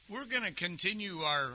We're going to continue our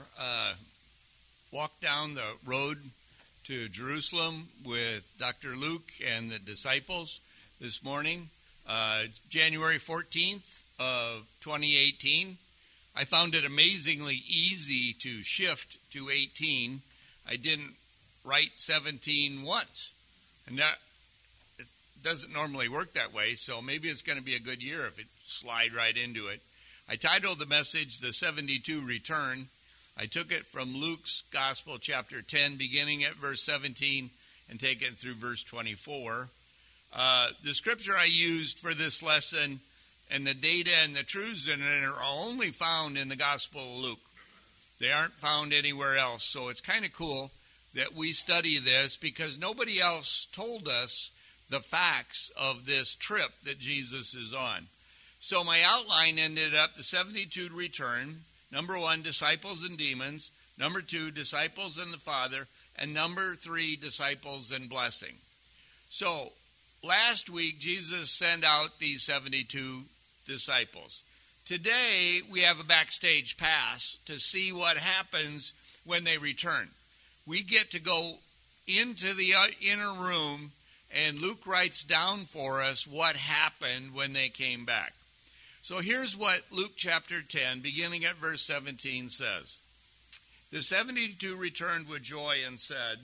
walk down the road to Jerusalem with Dr. Luke and the disciples this morning, January 14th of 2018. I found it amazingly easy to shift to 18. I didn't write 17 once, and that it doesn't normally work that way, so maybe it's going to be a good year if it slide right into it. I titled the message, The 72 Return. I took it from Luke's Gospel, chapter 10, beginning at verse 17 and taking it through verse 24. The scripture I used for this lesson and the data and the truths in it are only found in the Gospel of Luke. They aren't found anywhere else, so it's kind of cool that we study this because nobody else told us the facts of this trip that Jesus is on. So my outline ended up the 72 return. Number 1, disciples and demons. Number 2, disciples and the Father. And number 3, disciples and blessing. So last week, Jesus sent out these 72 disciples. Today, we have a backstage pass to see what happens when they return. We get to go into the inner room, and Luke writes down for us what happened when they came back. So here's what Luke chapter 10, beginning at verse 17, says. The 72 returned with joy and said,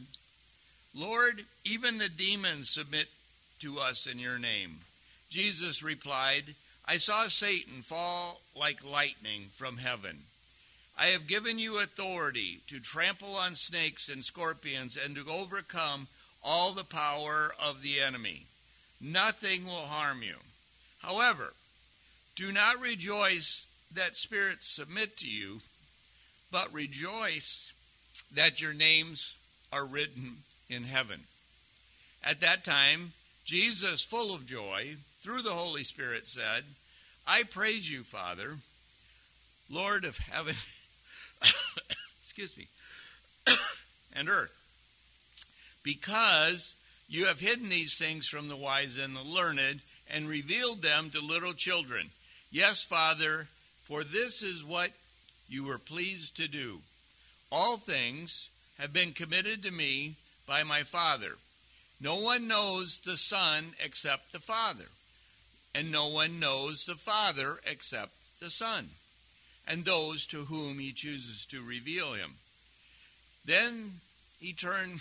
Lord, even the demons submit to us in your name. Jesus replied, I saw Satan fall like lightning from heaven. I have given you authority to trample on snakes and scorpions and to overcome all the power of the enemy. Nothing will harm you. However, do not rejoice that spirits submit to you, but rejoice that your names are written in heaven. At that time, Jesus, full of joy, through the Holy Spirit, said, I praise you, Father, Lord of heaven, and earth, because you have hidden these things from the wise and the learned and revealed them to little children. Yes, Father, for this is what you were pleased to do. All things have been committed to me by my Father. No one knows the Son except the Father, and no one knows the Father except the Son, and those to whom he chooses to reveal him. Then he turned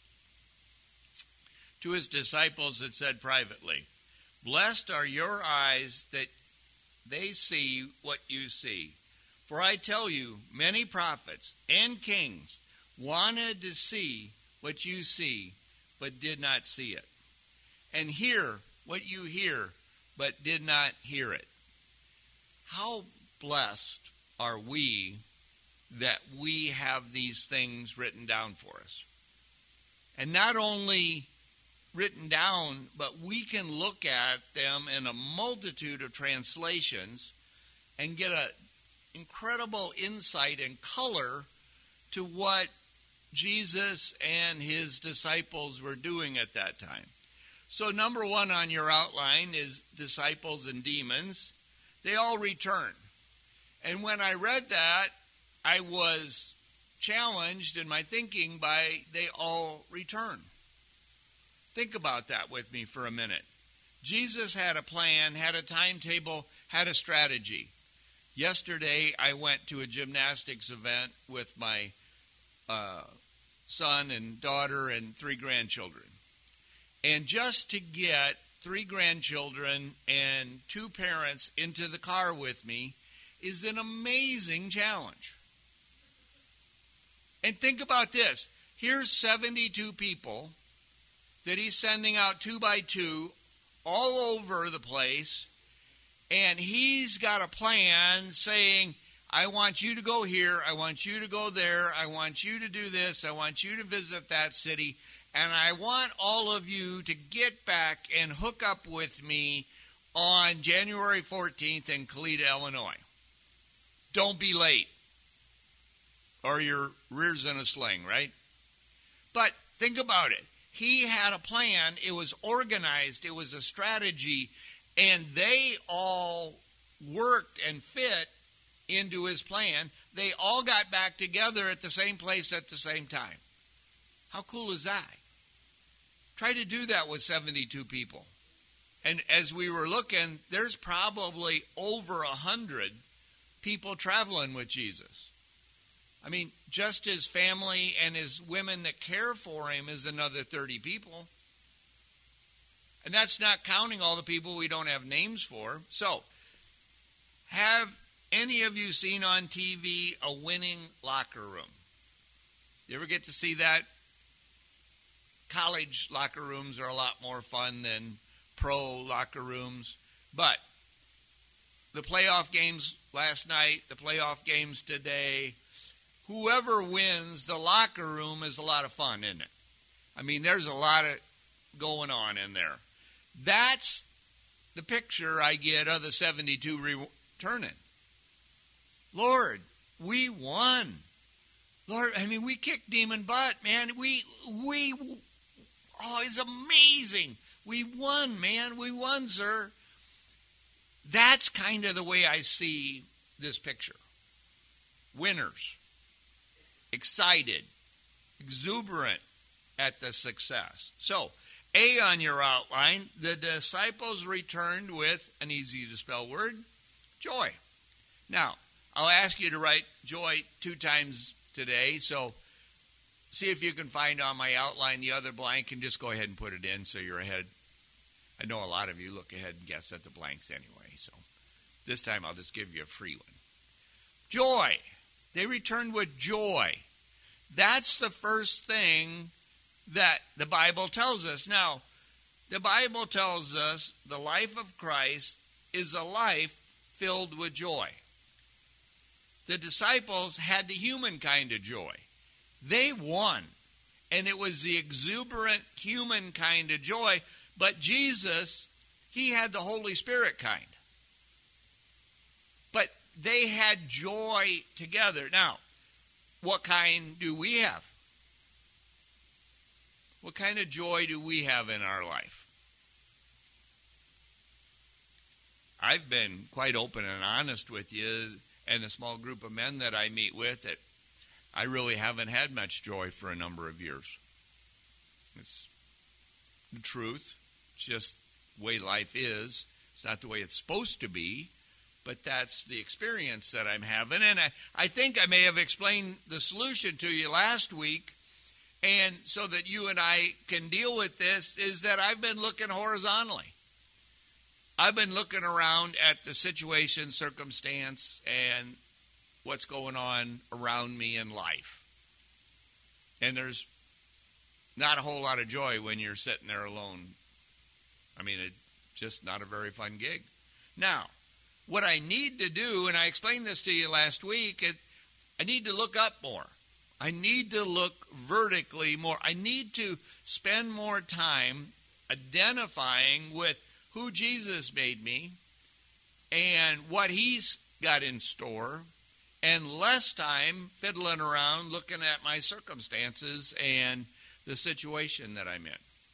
to his disciples and said privately, Blessed are your eyes that they see what you see. For I tell you, many prophets and kings wanted to see what you see, but did not see it, and hear what you hear, but did not hear it. How blessed are we that we have these things written down for us. And not only written down, but we can look at them in a multitude of translations and get an incredible insight and color to what Jesus and his disciples were doing at that time. So number 1 on your outline is disciples and demons. They all return. And when I read that, I was challenged in my thinking by they all return. Think about that with me for a minute. Jesus had a plan, had a timetable, had a strategy. Yesterday, I went to a gymnastics event with my son and daughter and 3 grandchildren. And just to get 3 grandchildren and 2 parents into the car with me is an amazing challenge. And think about this. Here's 72 people that he's sending out 2 by 2 all over the place. And he's got a plan saying, I want you to go here, I want you to go there, I want you to do this, I want you to visit that city, and I want all of you to get back and hook up with me on January 14th in Kalita, Illinois. Don't be late, or your rear's in a sling, right? But think about it. He had a plan. It was organized. It was a strategy. And they all worked and fit into his plan, they all got back together at the same place at the same time. How cool is that? Try to do that with 72 people. And as we were looking, there's probably over 100 people traveling with Jesus. I mean, just his family and his women that care for him is another 30 people. And that's not counting all the people we don't have names for. So, have any of you seen on TV a winning locker room? You ever get to see that? College locker rooms are a lot more fun than pro locker rooms. But the playoff games last night, the playoff games today, whoever wins, the locker room is a lot of fun, isn't it? I mean, there's a lot of going on in there. That's the picture I get of the 72 returning. Lord, we won. Lord, I mean, we kicked demon butt, man. Oh, it's amazing. We won, man. We won, sir. That's kind of the way I see this picture. Winners. Excited. Exuberant at the success. So, A on your outline, the disciples returned with an easy-to-spell word, joy. Now, I'll ask you to write joy 2 times today, so see if you can find on my outline the other blank and just go ahead and put it in so you're ahead. I know a lot of you look ahead and guess at the blanks anyway, so this time I'll just give you a free one. Joy. They returned with joy. That's the first thing that the Bible tells us. Now, the Bible tells us the life of Christ is a life filled with joy. The disciples had the human kind of joy. They won, and it was the exuberant human kind of joy, but Jesus, he had the Holy Spirit kind. But they had joy together. Now, what kind do we have? What kind of joy do we have in our life? I've been quite open and honest with you and a small group of men that I meet with that I really haven't had much joy for a number of years. It's the truth. It's just the way life is. It's not the way it's supposed to be, but that's the experience that I'm having. And I think I may have explained the solution to you last week, and so that you and I can deal with this, is that I've been looking horizontally. I've been looking around at the situation, circumstance, and what's going on around me in life. And there's not a whole lot of joy when you're sitting there alone. I mean, it's just not a very fun gig. Now, what I need to do, and I explained this to you last week, I need to look up more. I need to look vertically more. I need to spend more time identifying with who Jesus made me and what he's got in store, and less time fiddling around looking at my circumstances and the situation that I'm in.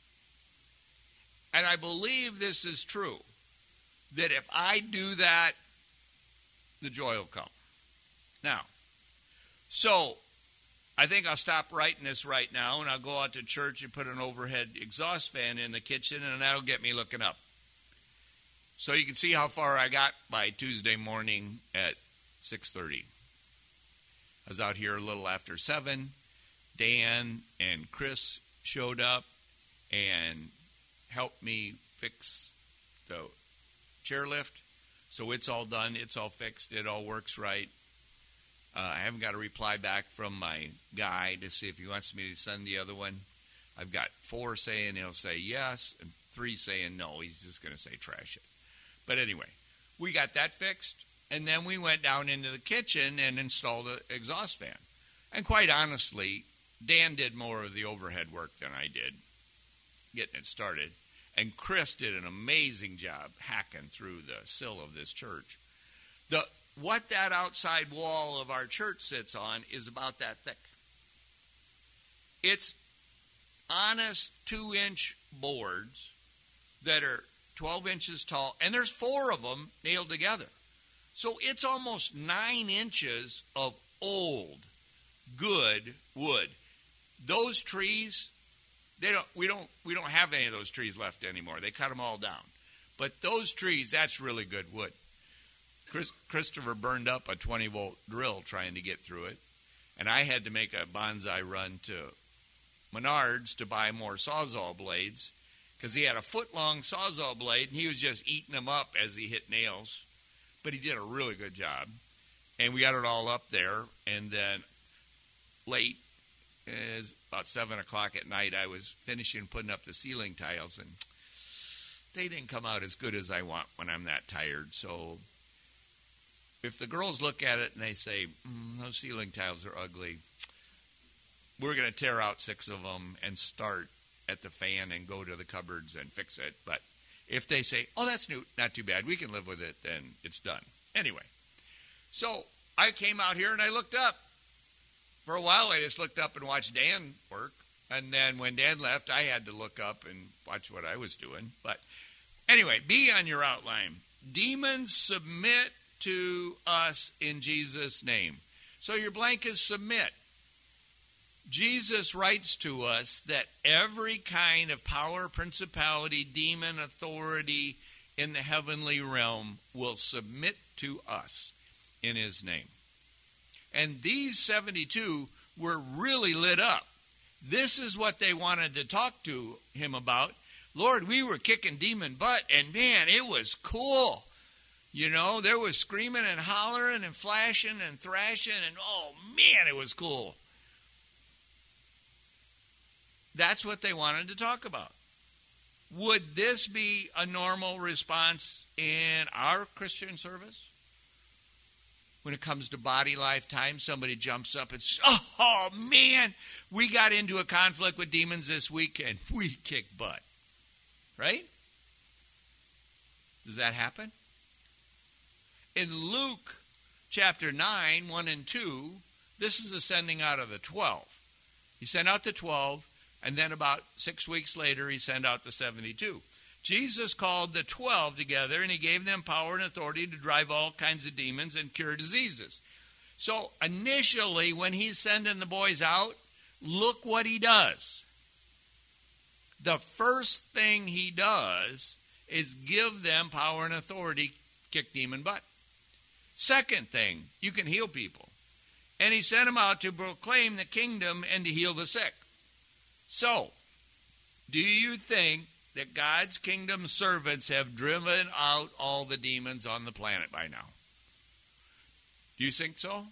And I believe this is true, that if I do that, the joy will come. Now, so I think I'll stop writing this right now, and I'll go out to church and put an overhead exhaust fan in the kitchen, and that'll get me looking up. So you can see how far I got by Tuesday morning at 6:30. I was out here a little after 7. Dan and Chris showed up and helped me fix the chairlift. So it's all done. It's all fixed. It all works right. I haven't got a reply back from my guy to see if he wants me to send the other one. I've got 4 saying he'll say yes and 3 saying no. He's just going to say trash it. But anyway, we got that fixed, and then we went down into the kitchen and installed an exhaust fan. And quite honestly, Dan did more of the overhead work than I did getting it started. And Chris did an amazing job hacking through the sill of this church. What that outside wall of our church sits on is about that thick. It's honest 2-inch boards that are 12 inches tall, and there's 4 of them nailed together. So it's almost 9 inches of old, good wood. Those trees, we don't have any of those trees left anymore. They cut them all down. But those trees, that's really good wood. Christopher burned up a 20-volt drill trying to get through it, and I had to make a bonsai run to Menards to buy more Sawzall blades because he had a foot-long Sawzall blade, and he was just eating them up as he hit nails. But he did a really good job, and we got it all up there, and then late, about 7 o'clock at night, I was finishing putting up the ceiling tiles, and they didn't come out as good as I want when I'm that tired. So if the girls look at it and they say, those ceiling tiles are ugly, we're going to tear out 6 of them and start at the fan and go to the cupboards and fix it. But if they say, oh, that's new, not too bad, we can live with it, then it's done. Anyway, so I came out here and I looked up. For a while, I just looked up and watched Dan work. And then when Dan left, I had to look up and watch what I was doing. But anyway, be on your outline. Demons submit to us in Jesus' name. So your blank is submit. Jesus writes to us that every kind of power, principality, demon, authority in the heavenly realm will submit to us in his name. And these 72 were really lit up. This is what they wanted to talk to him about. Lord, we were kicking demon butt, and man, it was cool. You know, there was screaming and hollering and flashing and thrashing, and oh man, it was cool. That's what they wanted to talk about. Would this be a normal response in our Christian service? When it comes to body lifetime, somebody jumps up and says, oh man, we got into a conflict with demons this week and we kicked butt. Right? Does that happen? In Luke chapter 9, 1 and 2, this is a sending out of the 12. He sent out the 12, and then about 6 weeks later, he sent out the 72. Jesus called the 12 together, and he gave them power and authority to drive all kinds of demons and cure diseases. So initially, when he's sending the boys out, look what he does. The first thing he does is give them power and authority, kick demon butt. Second thing, you can heal people. And he sent them out to proclaim the kingdom and to heal the sick. So, do you think that God's kingdom servants have driven out all the demons on the planet by now? Do you think so?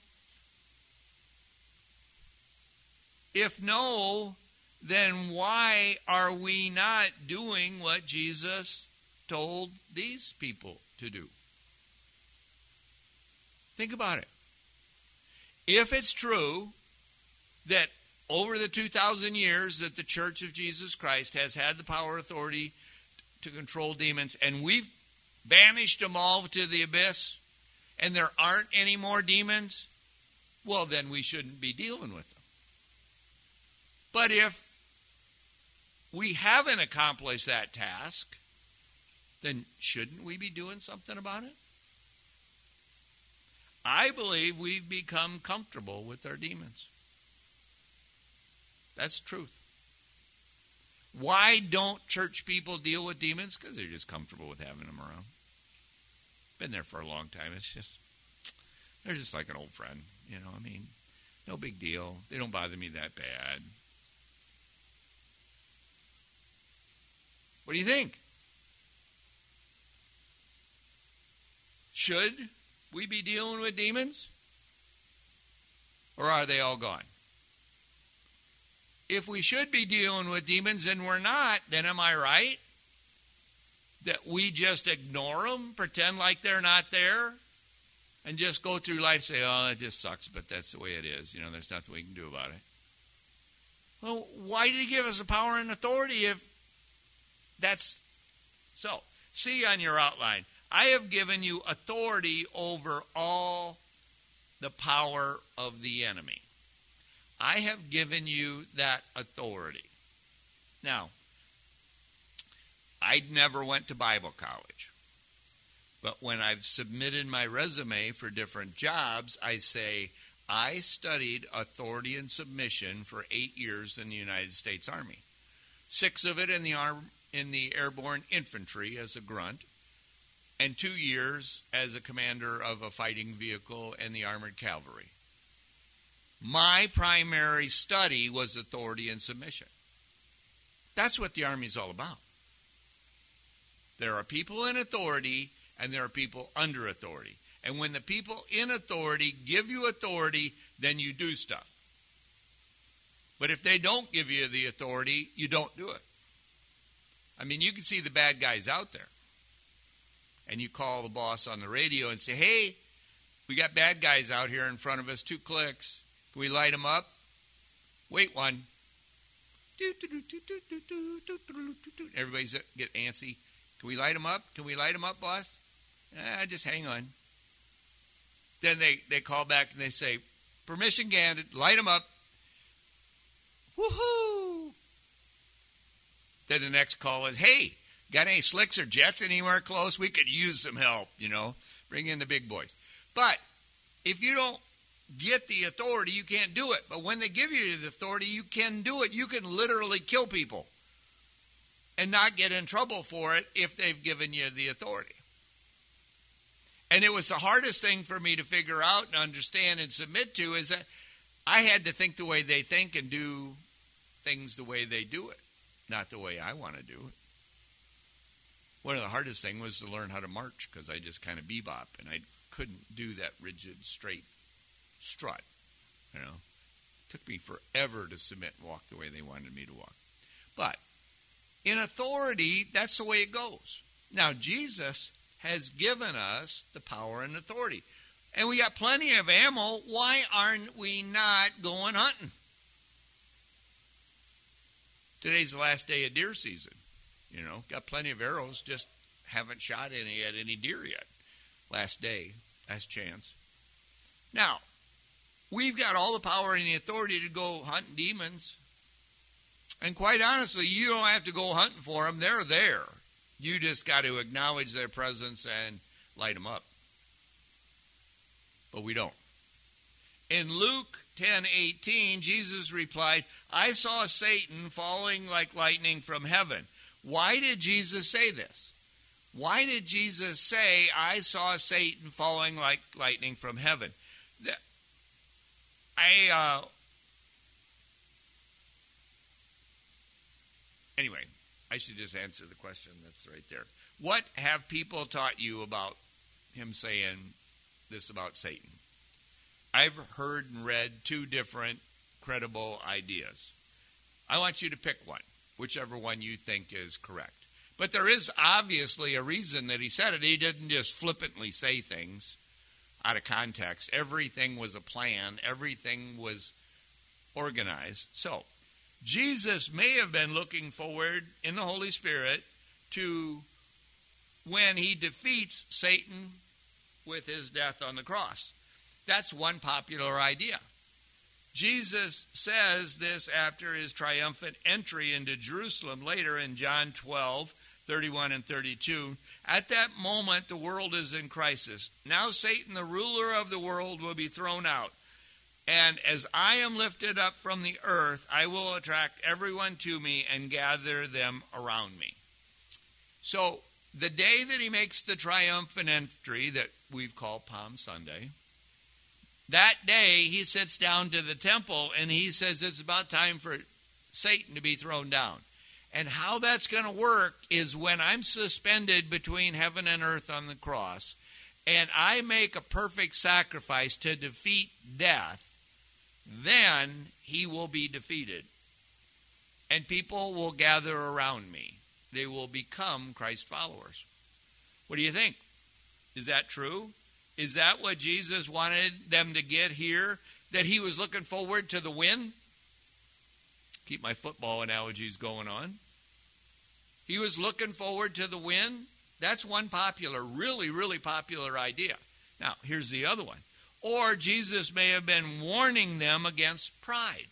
If no, then why are we not doing what Jesus told these people to do? Think about it. If it's true that over the 2,000 years that the Church of Jesus Christ has had the power and authority to control demons, and we've banished them all to the abyss, and there aren't any more demons, well, then we shouldn't be dealing with them. But if we haven't accomplished that task, then shouldn't we be doing something about it? I believe we've become comfortable with our demons. That's the truth. Why don't church people deal with demons? Because they're just comfortable with having them around. Been there for a long time. It's just, they're just like an old friend. You know, I mean, no big deal. They don't bother me that bad. What do you think? Should we be dealing with demons? Or are they all gone? If we should be dealing with demons and we're not, then am I right? That we just ignore them, pretend like they're not there, and just go through life say, oh, it just sucks, but that's the way it is. You know, there's nothing we can do about it. Well, why did he give us the power and authority if that's so? See on your outline, I have given you authority over all the power of the enemy. I have given you that authority. Now, I never went to Bible college. But when I've submitted my resume for different jobs, I say, I studied authority and submission for 8 years in the United States Army. 6 of it in the Airborne Infantry as a grunt, and 2 years as a commander of a fighting vehicle in the Armored Cavalry. My primary study was authority and submission. That's what the Army is all about. There are people in authority and there are people under authority. And when the people in authority give you authority, then you do stuff. But if they don't give you the authority, you don't do it. I mean, you can see the bad guys out there. And you call the boss on the radio and say, hey, we got bad guys out here in front of us, 2 clicks. Can we light them up? Wait one. Everybody get antsy. Can we light them up? Can we light them up, boss? Just hang on. Then they call back and they say, permission granted, light them up. Woohoo! Then the next call is, hey, got any slicks or jets anywhere close? We could use some help, Bring in the big boys. But if you don't get the authority, you can't do it. But when they give you the authority, you can do it. You can literally kill people and not get in trouble for it if they've given you the authority. And it was the hardest thing for me to figure out and understand and submit to, is that I had to think the way they think and do things the way they do it, not the way I want to do it. One of the hardest things was to learn how to march, because I just kind of bebop, and I couldn't do that rigid, straight strut. It took me forever to submit and walk the way they wanted me to walk. But in authority, that's the way it goes. Now, Jesus has given us the power and authority. And we got plenty of ammo. Why aren't we not going hunting? Today's the last day of deer season. Got plenty of arrows, just haven't shot any deer yet. Last day, last chance. Now, we've got all the power and the authority to go hunting demons. And quite honestly, you don't have to go hunting for them. They're there. You just got to acknowledge their presence and light them up. But we don't. In Luke 10:18, Jesus replied, I saw Satan falling like lightning from heaven. Why did Jesus say this? Why did Jesus say, I saw Satan falling like lightning from heaven? Anyway, I should just answer the question that's right there. What have people taught you about him saying this about Satan? I've heard and read 2 different credible ideas. I want you to pick one, whichever one you think is correct. But there is obviously a reason that he said it. He didn't just flippantly say things out of context. Everything was a plan. Everything was organized. So, Jesus may have been looking forward in the Holy Spirit to when he defeats Satan with his death on the cross. That's one popular idea. Jesus says this after his triumphant entry into Jerusalem later in John 12:31 and 32. At that moment, the world is in crisis. Now Satan, the ruler of the world, will be thrown out. And as I am lifted up from the earth, I will attract everyone to me and gather them around me. So the day that he makes the triumphant entry that we've called Palm Sunday, that day he sits down to the temple and he says it's about time for Satan to be thrown down. And how that's going to work is when I'm suspended between heaven and earth on the cross and I make a perfect sacrifice to defeat death, then he will be defeated. And people will gather around me. They will become Christ followers. What do you think? Is that true? Is that what Jesus wanted them to get here? That he was looking forward to the win? Keep my football analogies going on. He was looking forward to the win. That's one popular, really, really popular idea. Now, here's the other one. Or Jesus may have been warning them against pride.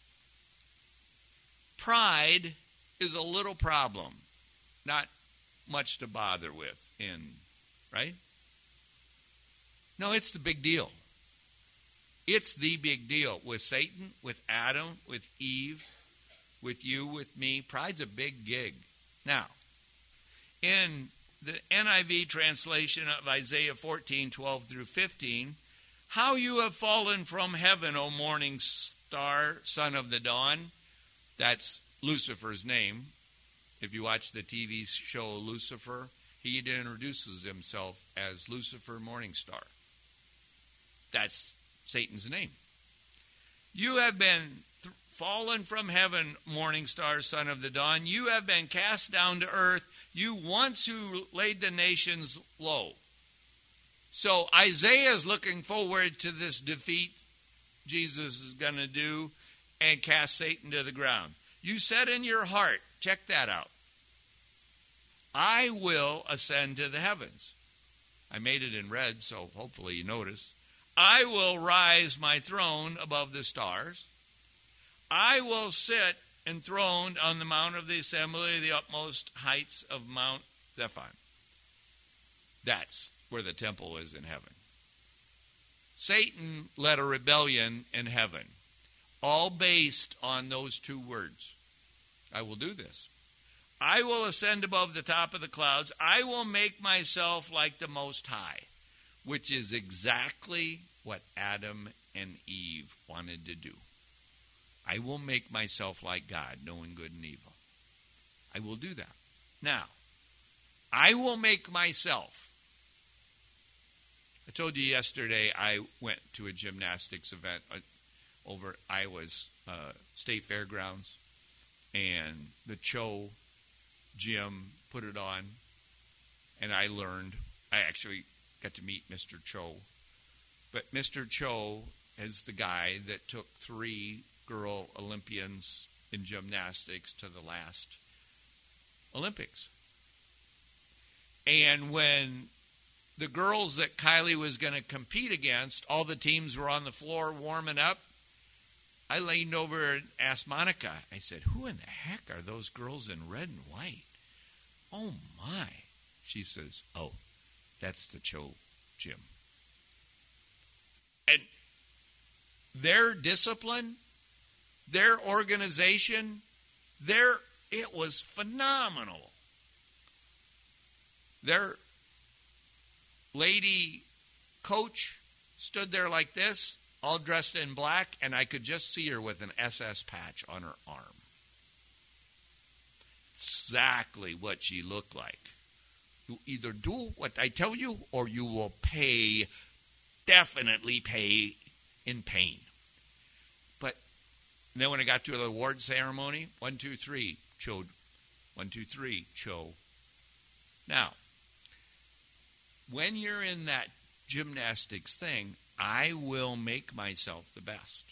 Pride is a little problem. Not much to bother with, right? No, it's the big deal. It's the big deal with Satan, with Adam, with Eve, with you, with me. Pride's a big gig. Now, in the NIV translation of Isaiah 14:12 through 15, how you have fallen from heaven, O morning star, son of the dawn. That's Lucifer's name. If you watch the TV show Lucifer, he introduces himself as Lucifer Morningstar. That's Satan's name. You have been fallen from heaven, morning star, son of the dawn. You have been cast down to earth, you once who laid the nations low. So Isaiah is looking forward to this defeat Jesus is going to do and cast Satan to the ground. You said in your heart, check that out, I will ascend to the heavens. I made it in red, so hopefully you notice. I will rise my throne above the stars. I will sit enthroned on the mount of the assembly, the utmost heights of Mount Zephon. That's where the temple is in heaven. Satan led a rebellion in heaven, all based on those two words. I will do this. I will ascend above the top of the clouds. I will make myself like the Most High, which is exactly what Adam and Eve wanted to do. I will make myself like God, knowing good and evil. I will do that. Now, I will make myself. I told you yesterday I went to a gymnastics event over at Iowa's State Fairgrounds, and the Cho gym put it on, and I learned. I actually got to meet Mr. Cho. But Mr. Cho is the guy that took 3 girl Olympians in gymnastics to the last Olympics. And when the girls that Kylie was going to compete against, all the teams were on the floor warming up, I leaned over and asked Monica, I said, who in the heck are those girls in red and white? Oh, my. She says, oh, that's the Cho gym. And their discipline, their organization, it was phenomenal. Their lady coach stood there like this, all dressed in black, and I could just see her with an SS patch on her arm. Exactly what she looked like. You either do what I tell you, or you will pay, definitely pay in pain. But then when I got to the award ceremony, 1, 2, 3, Cho. 1, 2, 3, Cho. Now, when you're in that gymnastics thing, I will make myself the best.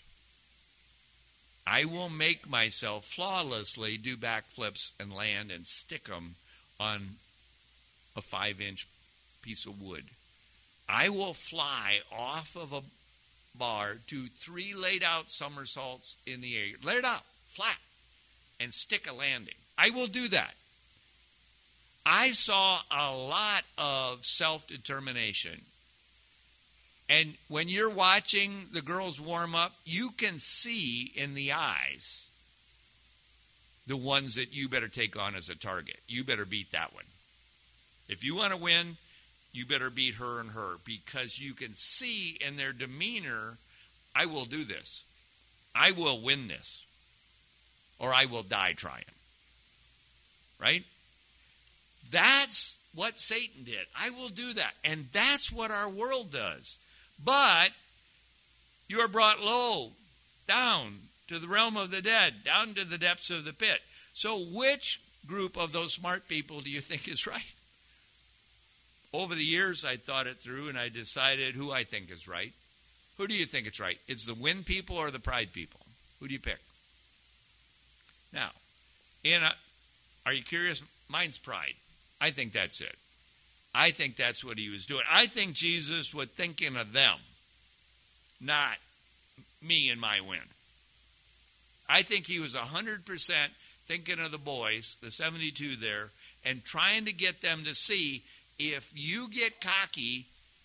I will make myself flawlessly do backflips and land and stick them on a 5-inch piece of wood. I will fly off of a bar, do 3 laid out somersaults in the air. Let it out, flat, and stick a landing. I will do that. I saw a lot of self-determination. And when you're watching the girls warm up, you can see in the eyes the ones that you better take on as a target. You better beat that one. If you want to win, you better beat her and her, because you can see in their demeanor, I will do this. I will win this. Or I will die trying. Right? That's what Satan did. I will do that. And that's what our world does. But you are brought low, down to the realm of the dead, down to the depths of the pit. So which group of those smart people do you think is right? Over the years, I thought it through, and I decided who I think is right. Who do you think is right? It's the win people or the pride people? Who do you pick? Now, are you curious? Mine's pride. I think that's it. I think that's what he was doing. I think Jesus was thinking of them, not me and my win. I think he was 100% thinking of the boys, the 72 there, and trying to get them to see, if you get cocky,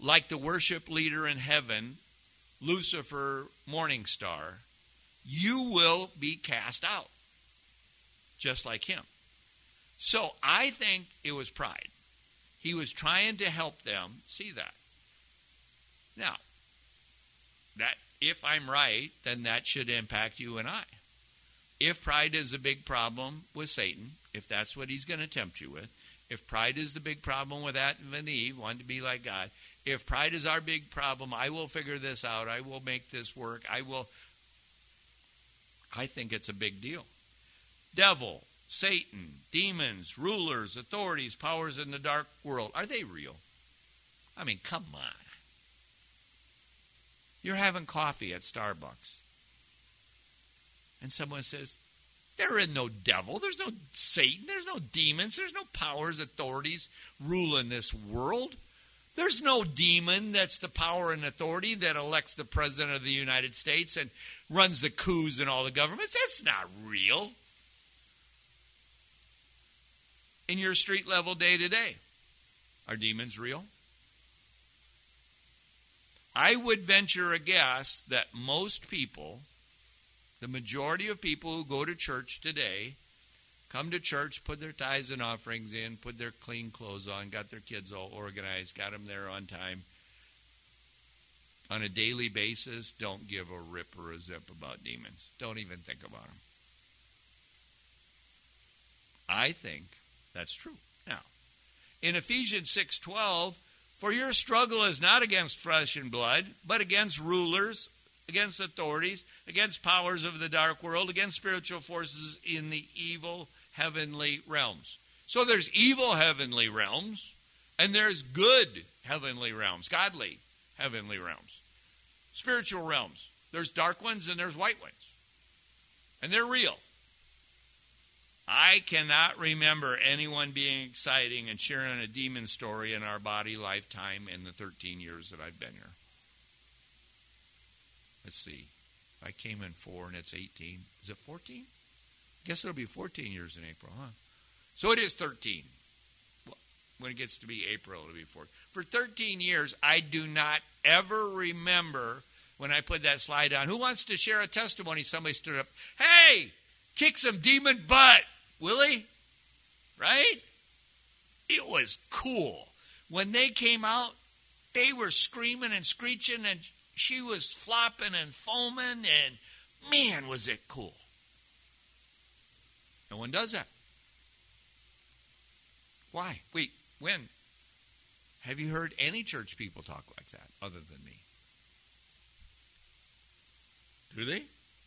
like the worship leader in heaven, Lucifer, morning star, you will be cast out, just like him. So I think it was pride. He was trying to help them see that. Now, that if I'm right, then that should impact you and I. If pride is a big problem with Satan, if that's what he's going to tempt you with, if pride is the big problem with Adam and Eve, wanting to be like God, if pride is our big problem, I will figure this out, I will make this work, I think it's a big deal. Devil, Satan, demons, rulers, authorities, powers in the dark world, are they real? I mean, come on. You're having coffee at Starbucks. And someone says, there is no devil, there's no Satan, there's no demons, there's no powers, authorities ruling this world. There's no demon that's the power and authority that elects the President of the United States and runs the coups in all the governments. That's not real. In your street level day to day, are demons real? I would venture a guess that most people, the majority of people who go to church today, come to church, put their tithes and offerings in, put their clean clothes on, got their kids all organized, got them there on time. On a daily basis, don't give a rip or a zip about demons. Don't even think about them. I think that's true. Now, in Ephesians 6:12, for your struggle is not against flesh and blood, but against rulers, against authorities, against powers of the dark world, against spiritual forces in the evil heavenly realms. So there's evil heavenly realms, and there's good heavenly realms, godly heavenly realms, spiritual realms. There's dark ones and there's white ones, and they're real. I cannot remember anyone being exciting and sharing a demon story in our body lifetime in the 13 years that I've been here. Let's see. I came in 4 and it's 18. Is it 14? I guess it'll be 14 years in April, huh? So it is 13. Well, when it gets to be April, it'll be 14. For 13 years, I do not ever remember when I put that slide on. Who wants to share a testimony? Somebody stood up. Hey, kick some demon butt, Willie. Right? It was cool. When they came out, they were screaming and screeching, and she was flopping and foaming, and man, was it cool. No one does that. Why? Wait, when? Have you heard any church people talk like that other than me? Do they?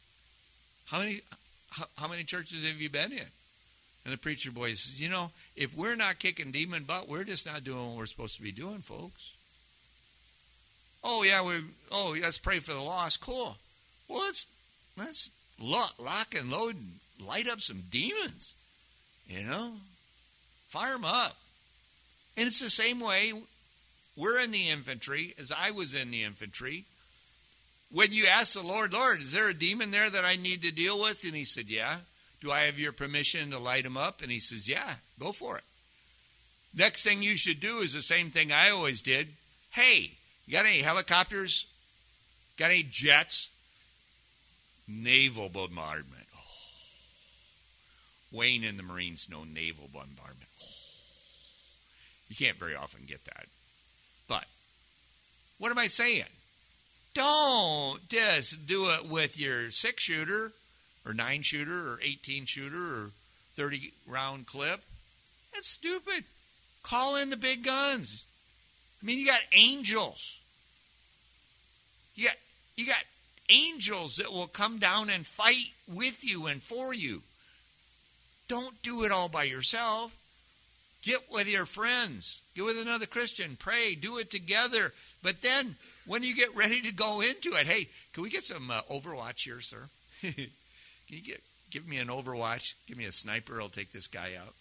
How many churches have you been in? And the preacher boy says, you know, if we're not kicking demon butt, we're just not doing what we're supposed to be doing, folks. Oh, yeah, let's pray for the lost. Cool. Well, let's lock and load and light up some demons, you know. Fire them up. And it's the same way we're in the infantry as I was in the infantry. When you ask the Lord, is there a demon there that I need to deal with? And he said, yeah. Do I have your permission to light him up? And he says, yeah, go for it. Next thing you should do is the same thing I always did. Hey, you got any helicopters? Got any jets? Naval bombardment. Oh. Wayne and the Marines know naval bombardment. Oh. You can't very often get that. But what am I saying? Don't just do it with your 6-shooter or 9-shooter or 18-shooter or 30-round clip. That's stupid. Call in the big guns. I mean, you got angels. You got angels that will come down and fight with you and for you. Don't do it all by yourself. Get with your friends. Get with another Christian. Pray. Do it together. But then, when you get ready to go into it, hey, can we get some Overwatch here, sir? Can you give me an Overwatch? Give me a sniper. I'll take this guy out.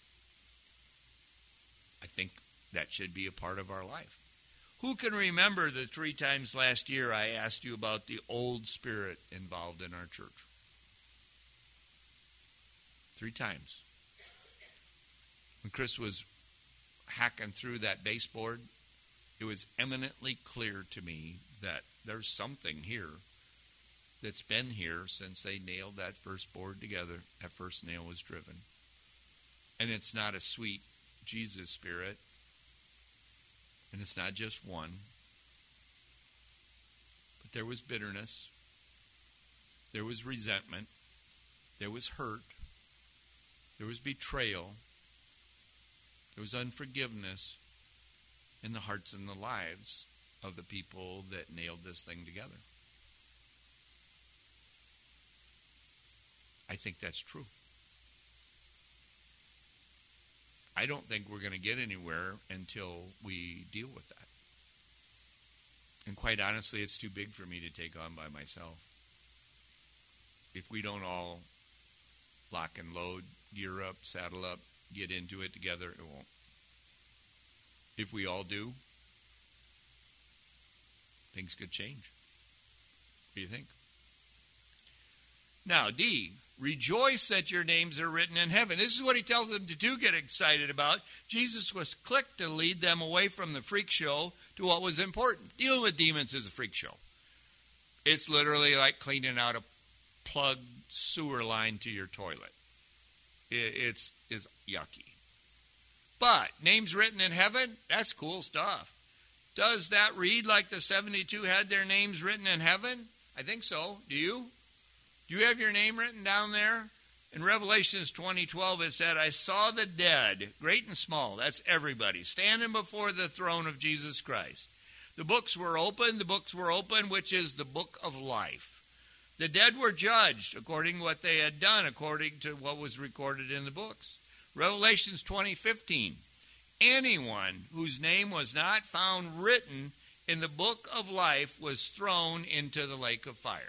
I think that should be a part of our life. Who can remember the 3 times last year I asked you about the old spirit involved in our church? 3 times. When Chris was hacking through that baseboard it was eminently clear to me that there's something here that's been here since they nailed that first board together. That first nail was driven. And it's not a sweet Jesus spirit. And it's not just one. But there was bitterness. There was resentment. There was hurt. There was betrayal. There was unforgiveness in the hearts and the lives of the people that nailed this thing together. I think that's true. I don't think we're going to get anywhere until we deal with that. And quite honestly, it's too big for me to take on by myself. If we don't all lock and load, gear up, saddle up, get into it together, it won't. If we all do, things could change. What do you think? Now, D, rejoice that your names are written in heaven. This is what he tells them to do get excited about. Jesus was quick to lead them away from the freak show to what was important. Dealing with demons is a freak show. It's literally like cleaning out a plugged sewer line to your toilet. It's yucky. But names written in heaven, that's cool stuff. Does that read like the 72 had their names written in heaven? I think so. Do you? Do you have your name written down there? In Revelations 20:12 it said, I saw the dead, great and small, that's everybody, standing before the throne of Jesus Christ. The books were open, which is the book of life. The dead were judged according to what they had done, according to what was recorded in the books. Revelations 20:15, anyone whose name was not found written in the book of life was thrown into the lake of fire.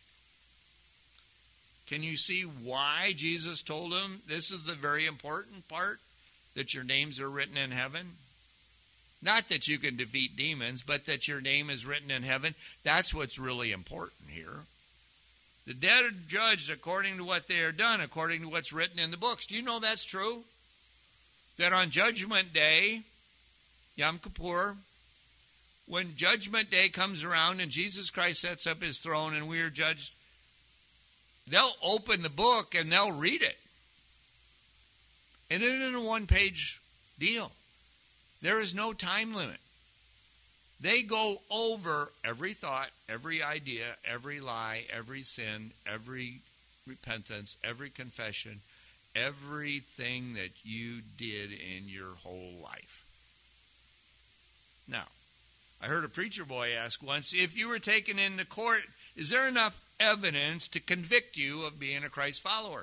Can you see why Jesus told them this is the very important part, that your names are written in heaven? Not that you can defeat demons, but that your name is written in heaven. That's what's really important here. The dead are judged according to what they are done, according to what's written in the books. Do you know that's true? That on Judgment Day, Yom Kippur, when Judgment Day comes around and Jesus Christ sets up his throne and we are judged, they'll open the book and they'll read it. And it isn't a one-page deal. There is no time limit. They go over every thought, every idea, every lie, every sin, every repentance, every confession, everything that you did in your whole life. Now, I heard a preacher boy ask once, if you were taken into court, is there enough evidence to convict you of being a Christ follower?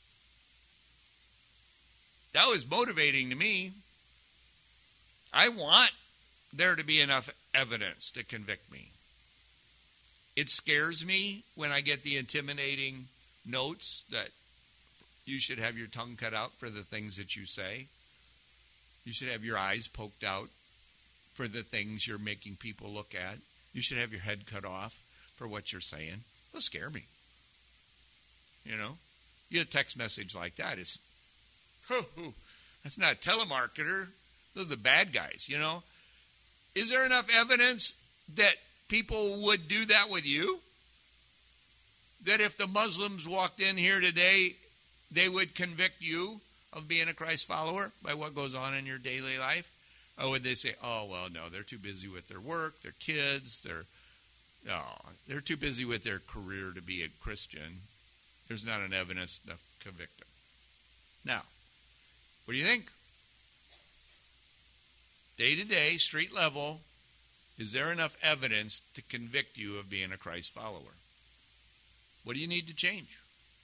That was motivating to me. I want there to be enough evidence to convict me. It scares me when I get the intimidating notes that you should have your tongue cut out for the things that you say. You should have your eyes poked out for the things you're making people look at. You should have your head cut off for what you're saying. It'll scare me. You know? You get a text message like that. It's, that's not a telemarketer. Those are the bad guys, you know? Is there enough evidence that people would do that with you? That if the Muslims walked in here today, they would convict you of being a Christ follower by what goes on in your daily life? Or would they say, oh, well, no, they're too busy with their work, their kids, they're too busy with their career to be a Christian. There's not enough evidence to convict them. Now, what do you think? Day to day, street level, is there enough evidence to convict you of being a Christ follower? What do you need to change?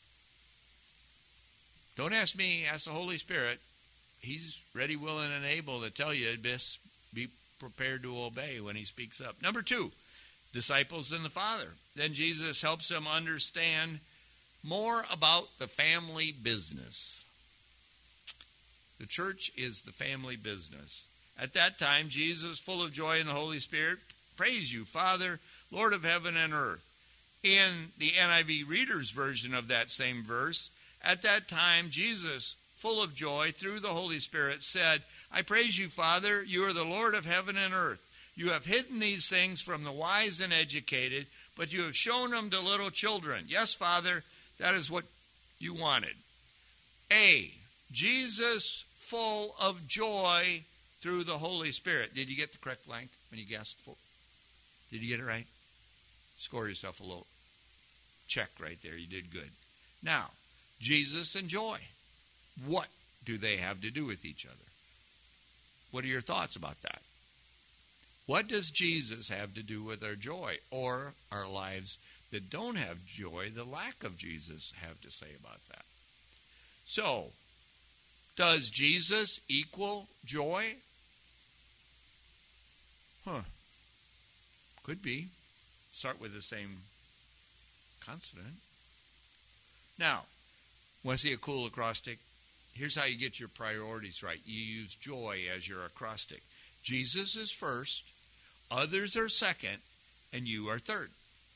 Don't ask me, ask the Holy Spirit. He's ready, willing, and able to tell you, best be prepared to obey when he speaks up. Number 2, disciples and the Father. Then Jesus helps them understand more about the family business. The church is the family business. At that time, Jesus, full of joy in the Holy Spirit, praise you, Father, Lord of heaven and earth. In the NIV Reader's version of that same verse, at that time, Jesus, full of joy through the Holy Spirit, said, I praise you, Father, you are the Lord of heaven and earth. You have hidden these things from the wise and educated, but you have shown them to little children. Yes, Father, that is what you wanted. A, Jesus full of joy through the Holy Spirit. Did you get the correct blank when you guessed full? Did you get it right? Score yourself a little check right there. You did good. Now, Jesus and joy. What do they have to do with each other? What are your thoughts about that? What does Jesus have to do with our joy or our lives that don't have joy? The lack of Jesus have to say about that. So, does Jesus equal joy? Could be. Start with the same consonant. Now, want to see a cool acrostic? Here's how you get your priorities right. You use joy as your acrostic. Jesus is first, others are second, and you are third.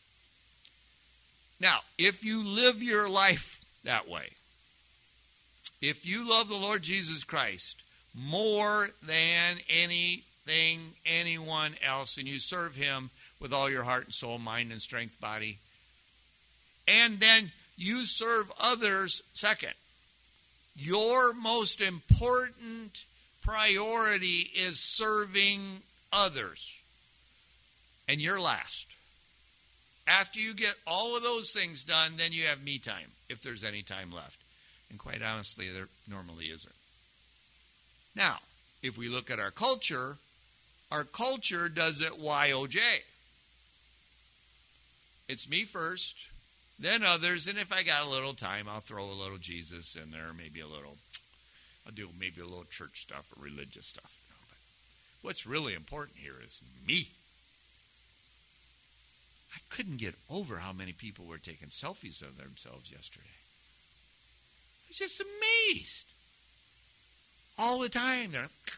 Now, if you live your life that way, if you love the Lord Jesus Christ more than anything, anyone else, and you serve Him with all your heart and soul, mind and strength, body, and then you serve others second, your most important priority is serving others, and you're last. After you get all of those things done, then you have me time, if there's any time left. And quite honestly, there normally isn't. Now, if we look at our culture does it YOJ. It's me first, then others, and if I got a little time, I'll throw a little Jesus in there, I'll do maybe a little church stuff or religious stuff. But what's really important here is me. I couldn't get over how many people were taking selfies of themselves yesterday. I was just amazed. All the time.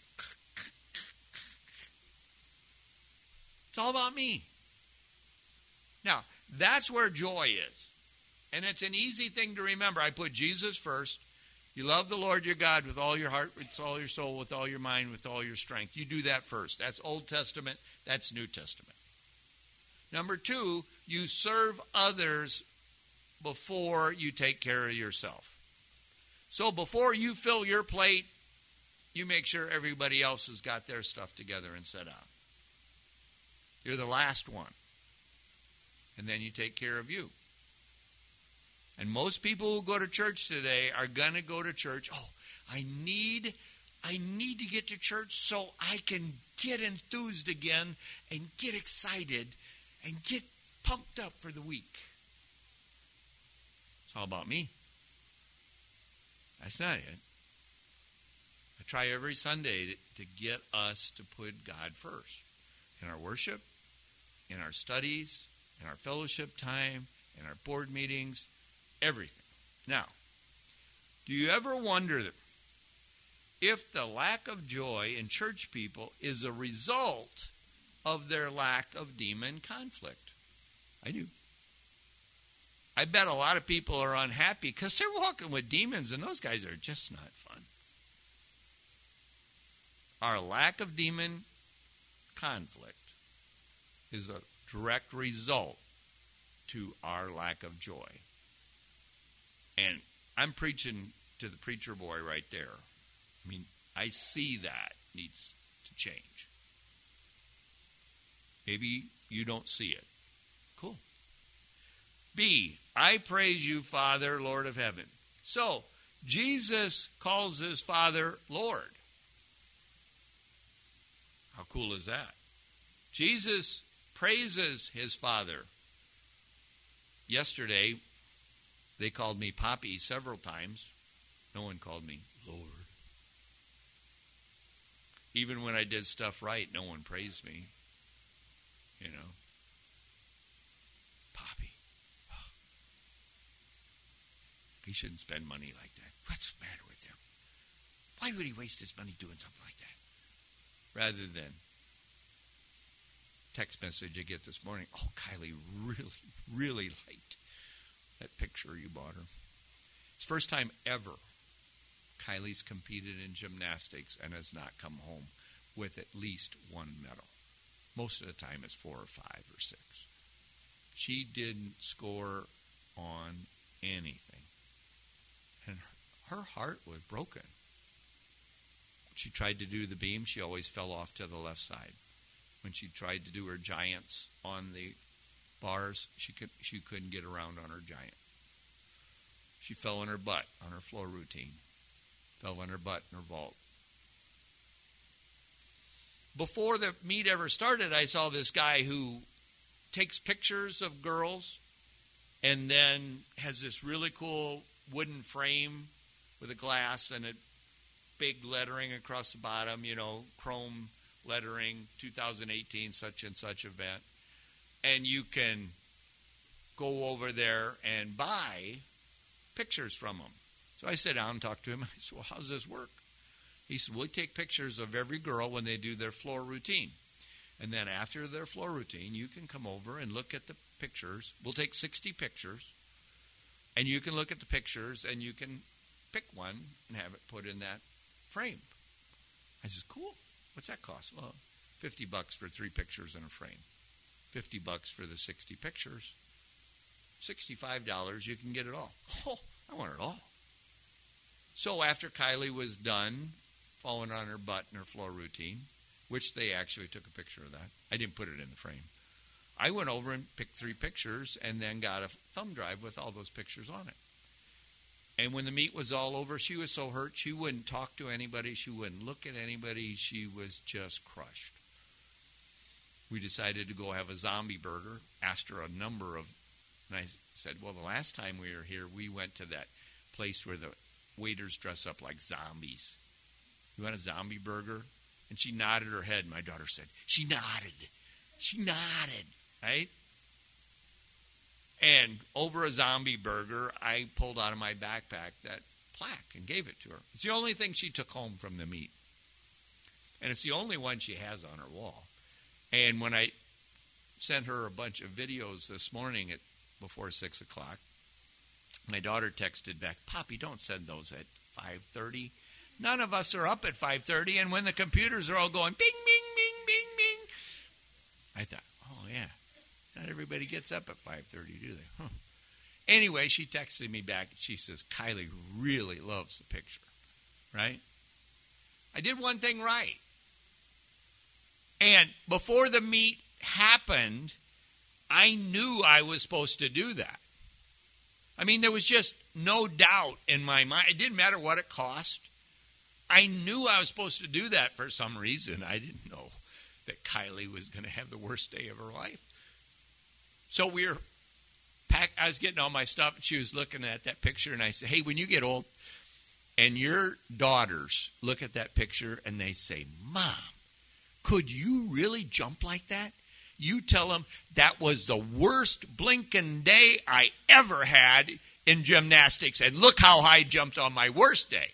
It's all about me. Now, that's where joy is. And it's an easy thing to remember. I put Jesus first. You love the Lord your God with all your heart, with all your soul, with all your mind, with all your strength. You do that first. That's Old Testament. That's New Testament. Number 2, you serve others before you take care of yourself. So before you fill your plate, you make sure everybody else has got their stuff together and set out. You're the last one. And then you take care of you. And most people who go to church today are going to go to church. Oh, I need to get to church so I can get enthused again and get excited and get pumped up for the week. It's all about me. That's not it. I try every Sunday to get us to put God first. In our worship, in our studies, in our fellowship time, in our board meetings, everything. Now, do you ever wonder if the lack of joy in church people is a result of their lack of demon conflict? I do. I bet a lot of people are unhappy because they're walking with demons, and those guys are just not fun. Our lack of demon conflict is a direct result to our lack of joy. And I'm preaching to the preacher boy right there. I mean, I see that needs to change. Maybe you don't see it. Cool. B, I praise you, Father, Lord of heaven. So, Jesus calls his Father Lord. How cool is that? Jesus praises his Father. Yesterday, they called me Poppy several times. No one called me Lord. Even when I did stuff right, no one praised me. You know. Poppy. Oh. He shouldn't spend money like that. What's the matter with him? Why would he waste his money doing something like that? Rather than text message I get this morning, oh, Kylie really liked that picture you bought her. It's the first time ever Kylie's competed in gymnastics and has not come home with at least one medal. Most of the time it's 4 or 5 or 6. She didn't score on anything. And her heart was broken. She tried to do the beam, she always fell off to the left side. When she tried to do her giants on the bars, she couldn't get around on her giant. She fell on her butt on her floor routine. Fell on her butt in her vault. Before the meet ever started, I saw this guy who takes pictures of girls and then has this really cool wooden frame with a glass and a big lettering across the bottom, chrome lettering, 2018 such and such event. And you can go over there and buy pictures from them. So I sat down and talked to him. I said, well, how does this work? He said, we take pictures of every girl when they do their floor routine. And then after their floor routine, you can come over and look at the pictures. We'll take 60 pictures. And you can look at the pictures and you can pick one and have it put in that frame. I said, cool. What's that cost? Well, $50 for 3 pictures in a frame. $50 for the 60 pictures. $65, you can get it all. Oh, I want it all. So after Kylie was done falling on her butt in her floor routine, which they actually took a picture of that. I didn't put it in the frame. I went over and picked 3 pictures and then got a thumb drive with all those pictures on it. And when the meet was all over, she was so hurt, she wouldn't talk to anybody. She wouldn't look at anybody. She was just crushed. We decided to go have a zombie burger. Asked her a number of, and I said, well, the last time we were here, we went to that place where the waiters dress up like zombies. You want a zombie burger? And she nodded her head. My daughter said, she nodded. She nodded, right? And over a zombie burger, I pulled out of my backpack that plaque and gave it to her. It's the only thing she took home from the meet. And it's the only one she has on her wall. And when I sent her a bunch of videos this morning before 6 o'clock, my daughter texted back, Poppy, don't send those at 5:30. None of us are up at 5:30, and when the computers are all going bing, bing, bing, bing, bing, I thought, oh, yeah, not everybody gets up at 5:30, do they? Huh. Anyway, she texted me back, and she says, Kylie really loves the picture, right? I did one thing right. And before the meet happened, I knew I was supposed to do that. I mean, there was just no doubt in my mind. It didn't matter what it cost. I knew I was supposed to do that for some reason. I didn't know that Kylie was going to have the worst day of her life. So I was getting all my stuff, and she was looking at that picture, and I said, hey, when you get old, and your daughters look at that picture, and they say, Mom, could you really jump like that? You tell them that was the worst blinking day I ever had in gymnastics, and look how high I jumped on my worst day.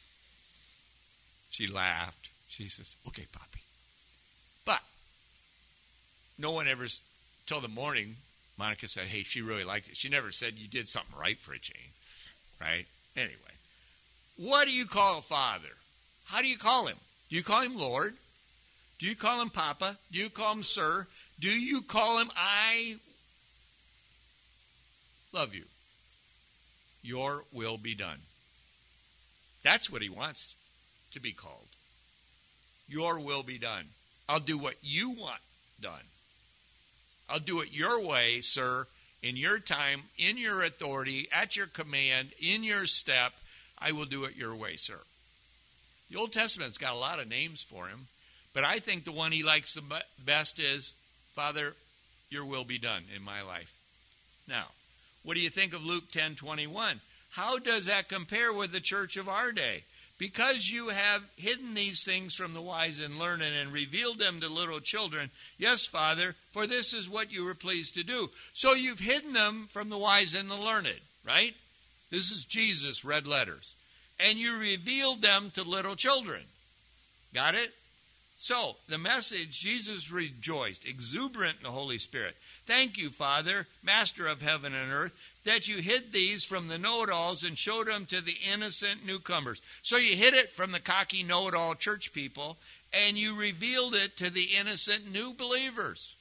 She laughed. She says, okay, Poppy. But no one ever, till the morning, Monica said, hey, she really liked it. She never said you did something right for a change, right? Anyway, what do you call a father? How do you call him? Do you call him Lord? Do you call him Papa? Do you call him Sir? Do you call him I love you? Your will be done. That's what he wants to be called. Your will be done. I'll do what you want done. I'll do it your way, sir, in your time, in your authority, at your command, in your step. I will do it your way, sir. The Old Testament's got a lot of names for him, but I think the one he likes the best is, Father, your will be done in my life. Now, what do you think of Luke 10:21? How does that compare with the church of our day? Because you have hidden these things from the wise and learned and revealed them to little children. Yes, Father, for this is what you were pleased to do. So you've hidden them from the wise and the learned, right? This is Jesus, red letters. And you revealed them to little children. Got it? So, the message, Jesus rejoiced, exuberant in the Holy Spirit. Thank you, Father, Master of heaven and earth, that you hid these from the know-it-alls and showed them to the innocent newcomers. So you hid it from the cocky know-it-all church people, and you revealed it to the innocent new believers.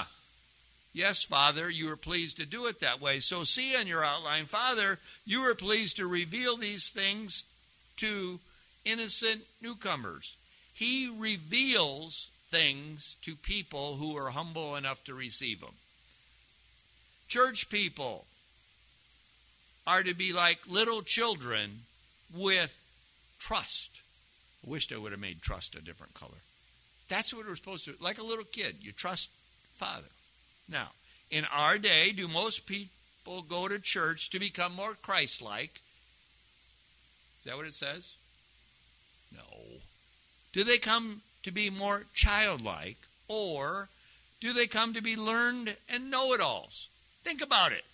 Yes, Father, you were pleased to do it that way. So see in your outline, Father, you were pleased to reveal these things to innocent newcomers. He reveals things to people who are humble enough to receive them. Church people are to be like little children with trust. I wished I would have made trust a different color. That's what we're supposed to do. Like a little kid, you trust Father. Now, in our day, do most people go to church to become more Christ-like? Is that what it says? No. Do they come to be more childlike, or do they come to be learned and know-it-alls? Think about it.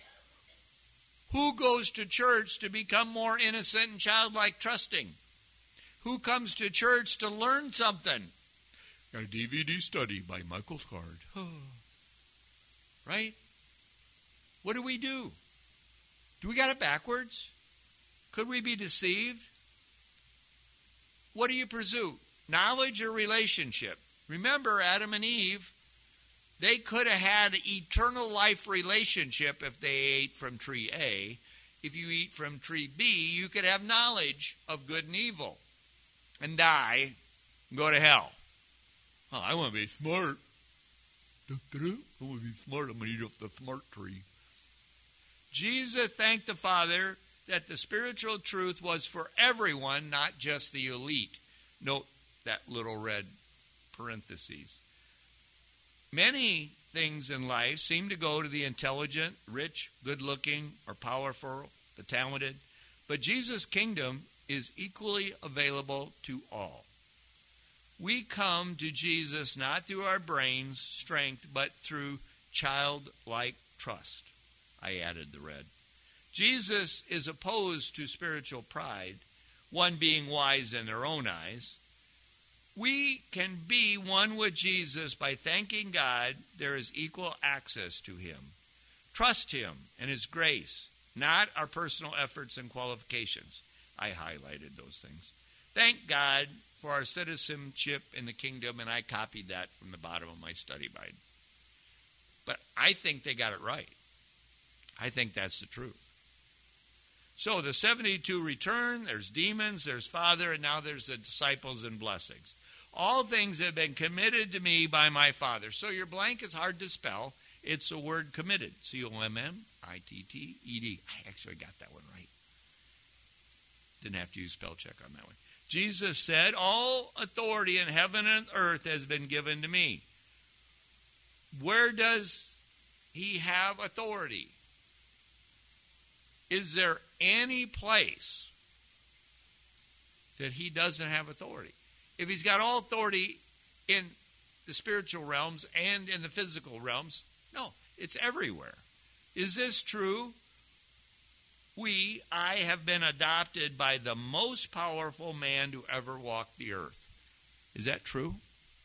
Who goes to church to become more innocent and childlike, trusting? Who comes to church to learn something? A DVD study by Michael Card. Right? What do? Do we got it backwards? Could we be deceived? What do you pursue? Knowledge or relationship? Remember, Adam and Eve, they could have had an eternal life relationship if they ate from tree A. If you eat from tree B, you could have knowledge of good and evil and die and go to hell. Oh, I want to be smart. I want to be smart. I'm going to eat off the smart tree. Jesus thanked the Father that the spiritual truth was for everyone, not just the elite. Note that little red parentheses. Many things in life seem to go to the intelligent, rich, good-looking, or powerful, the talented. But Jesus' kingdom is equally available to all. We come to Jesus not through our brains, strength, but through childlike trust. I added the red. Jesus is opposed to spiritual pride, one being wise in their own eyes. We can be one with Jesus by thanking God there is equal access to Him. Trust Him and His grace, not our personal efforts and qualifications. I highlighted those things. Thank God for our citizenship in the kingdom, and I copied that from the bottom of my study Bible. But I think they got it right. I think that's the truth. So the 72 return, there's demons, there's Father, and now there's the disciples and blessings. All things have been committed to me by my Father. So your blank is hard to spell. It's the word committed. C-O-M-M-I-T-T-E-D. I actually got that one right. Didn't have to use spell check on that one. Jesus said, all authority in heaven and earth has been given to me. Where does He have authority? Is there any place that He doesn't have authority? If He's got all authority in the spiritual realms and in the physical realms, no, it's everywhere. Is this true? I have been adopted by the most powerful man to ever walk the earth. Is that true?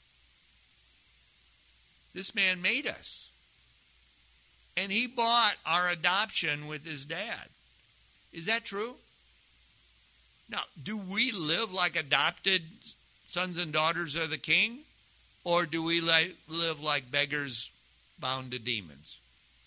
This man made us. And He bought our adoption with His dad. Is that true? Now, do we live like adopted sons and daughters of the King? Or do we live like beggars bound to demons?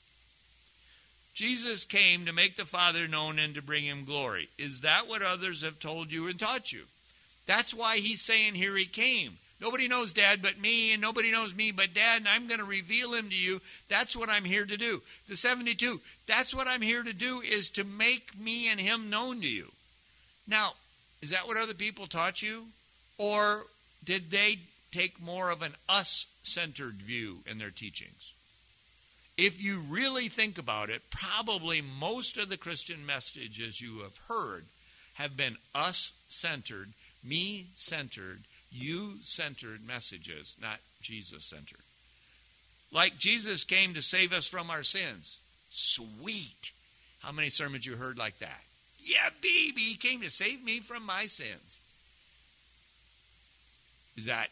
Jesus came to make the Father known and to bring Him glory. Is that what others have told you and taught you? That's why He's saying here He came. Nobody knows Dad but me, and nobody knows me but Dad, and I'm going to reveal Him to you. That's what I'm here to do. The 72, that's what I'm here to do, is to make me and Him known to you. Now, is that what other people taught you? Or did they take more of an us-centered view in their teachings? If you really think about it, probably most of the Christian messages you have heard have been us-centered, me-centered, you-centered messages, not Jesus-centered. Like Jesus came to save us from our sins. Sweet. How many sermons you heard like that? Yeah, baby, He came to save me from my sins. Is that?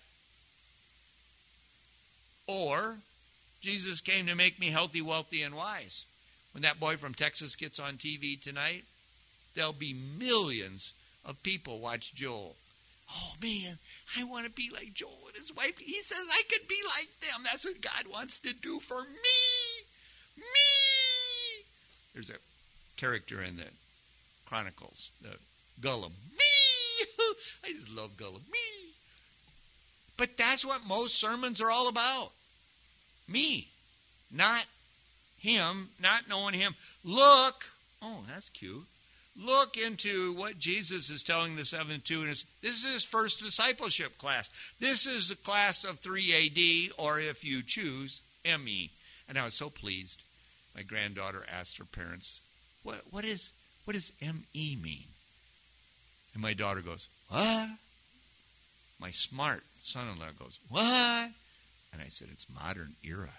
Or Jesus came to make me healthy, wealthy, and wise. When that boy from Texas gets on TV tonight, there'll be millions of people watch Joel. Oh, man, I want to be like Joel and his wife. He says I could be like them. That's what God wants to do for me. Me. There's a character in the Chronicles, the Gollum. Me. I just love Gollum. Me. But that's what most sermons are all about. Me. Not him, not knowing him. Look. Oh, that's cute. Look into what Jesus is telling the 72. And this is his first discipleship class. This is the class of 3 AD, or if you choose, ME. And I was so pleased. My granddaughter asked her parents, what does ME mean? And my daughter goes, what? My smart son-in-law goes, what? And I said, it's modern era.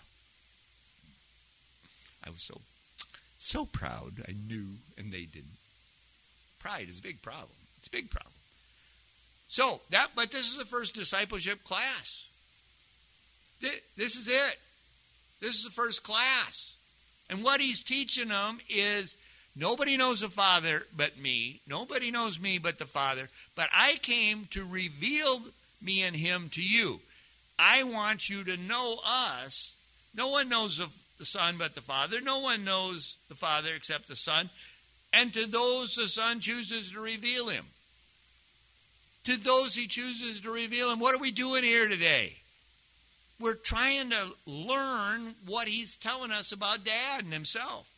I was so proud. I knew, and they didn't. Pride is a big problem. It's a big problem. But this is the first discipleship class. This is it. This is the first class. And what he's teaching them is nobody knows the Father but me. Nobody knows me but the Father. But I came to reveal me and him to you. I want you to know us. No one knows the Son but the Father. No one knows the Father except the Son. And to those the Son chooses to reveal him. To those he chooses to reveal him. What are we doing here today? We're trying to learn what he's telling us about Dad and himself.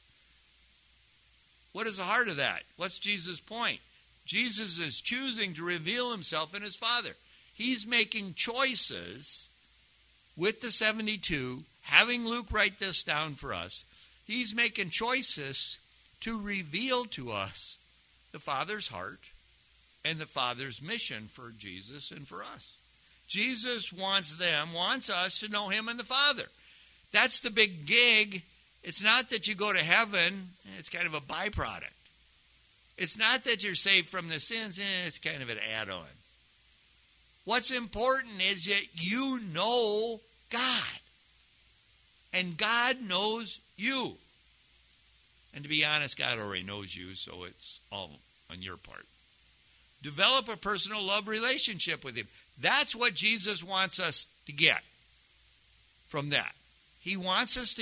What is the heart of that? What's Jesus' point? Jesus is choosing to reveal himself in his Father. He's making choices with the 72, having Luke write this down for us. He's making choices to reveal to us the Father's heart and the Father's mission for Jesus and for us. Jesus wants us to know him and the Father. That's the big gig. It's not that you go to heaven. It's kind of a byproduct. It's not that you're saved from the sins. It's kind of an add-on. What's important is that you know God. And God knows you. And to be honest, God already knows you, so it's all on your part. Develop a personal love relationship with him. That's what Jesus wants us to get from that. He wants us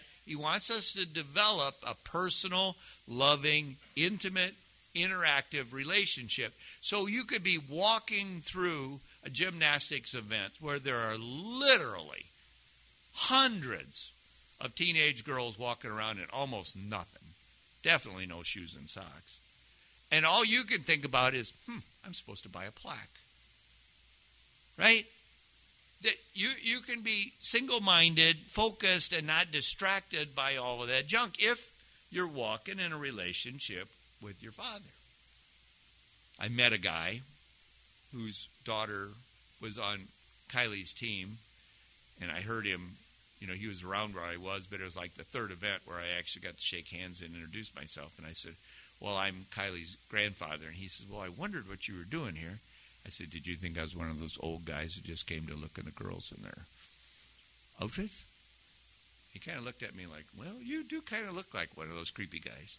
to develop a personal, loving, intimate, interactive relationship. So you could be walking through a gymnastics event where there are literally hundreds of teenage girls walking around in almost nothing. Definitely no shoes and socks. And all you can think about is, I'm supposed to buy a plaque. Right? That you can be single-minded, focused, and not distracted by all of that junk if you're walking in a relationship with your Father. I met a guy whose daughter was on Kylie's team, and I heard him. He was around where I was, but it was like the third event where I actually got to shake hands and introduce myself. And I said, well, I'm Kylie's grandfather. And he said, well, I wondered what you were doing here. I said, did you think I was one of those old guys who just came to look at the girls in their outfits? He kind of looked at me like, well, you do kind of look like one of those creepy guys.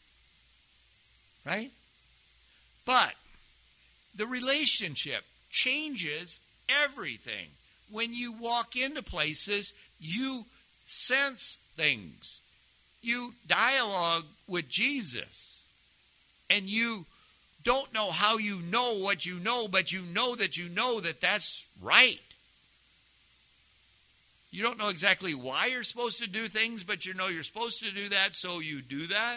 Right? But the relationship changes everything. When you walk into places, you sense things. You dialogue with Jesus. And you don't know how you know what you know, but you know that that's right. You don't know exactly why you're supposed to do things, but you know you're supposed to do that, so you do that.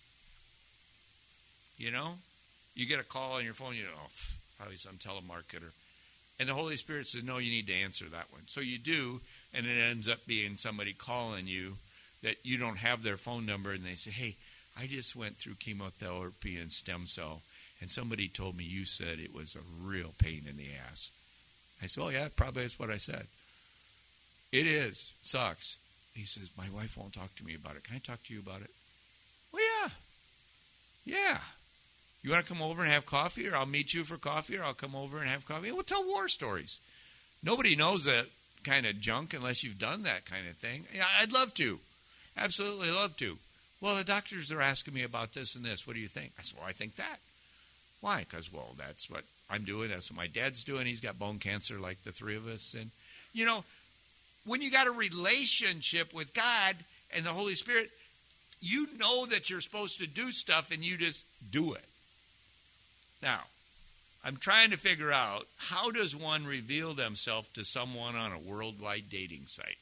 You get a call on your phone, probably some telemarketer. And the Holy Spirit says, no, you need to answer that one. So you do, and it ends up being somebody calling you that you don't have their phone number, and they say, hey, I just went through chemotherapy and stem cell, and somebody told me you said it was a real pain in the ass. I said, oh, yeah, probably that's what I said. It is. It sucks. He says, my wife won't talk to me about it. Can I talk to you about it? Well, yeah. Yeah. You want to come over and have coffee, or I'll meet you for coffee, or I'll come over and have coffee? We'll tell war stories. Nobody knows that kind of junk unless you've done that kind of thing. Yeah, I'd love to. Absolutely love to. Well, the doctors are asking me about this and this. What do you think? I said, well, I think that. Why? Because, well, that's what I'm doing. That's what my dad's doing. He's got bone cancer like the three of us. And, when you got a relationship with God and the Holy Spirit, you know that you're supposed to do stuff and you just do it. Now, I'm trying to figure out, how does one reveal themselves to someone on a worldwide dating site?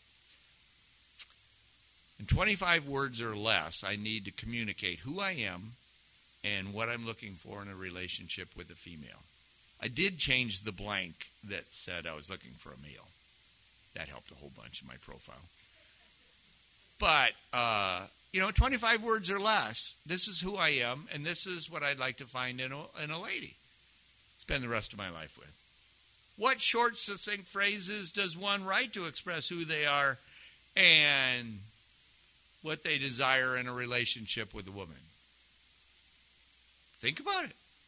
In 25 words or less, I need to communicate who I am and what I'm looking for in a relationship with a female. I did change the blank that said I was looking for a male. That helped a whole bunch in my profile. But, 25 words or less, this is who I am, and this is what I'd like to find in a lady. Spend the rest of my life with. What short, succinct phrases does one write to express who they are and what they desire in a relationship with a woman? Think about it.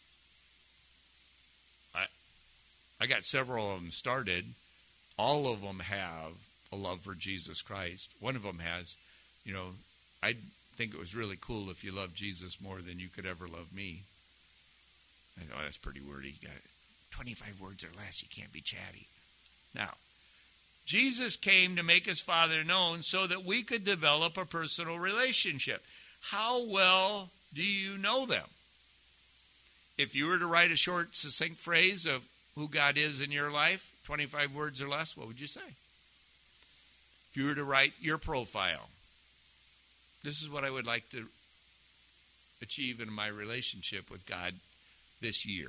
I got several of them started. All of them have a love for Jesus Christ. One of them has, I think it was really cool if you love Jesus more than you could ever love me. I thought, that's pretty wordy. You got 25 words or less, you can't be chatty. Now, Jesus came to make his Father known so that we could develop a personal relationship. How well do you know them? If you were to write a short, succinct phrase of who God is in your life, 25 words or less, what would you say? If you were to write your profile, this is what I would like to achieve in my relationship with God this year.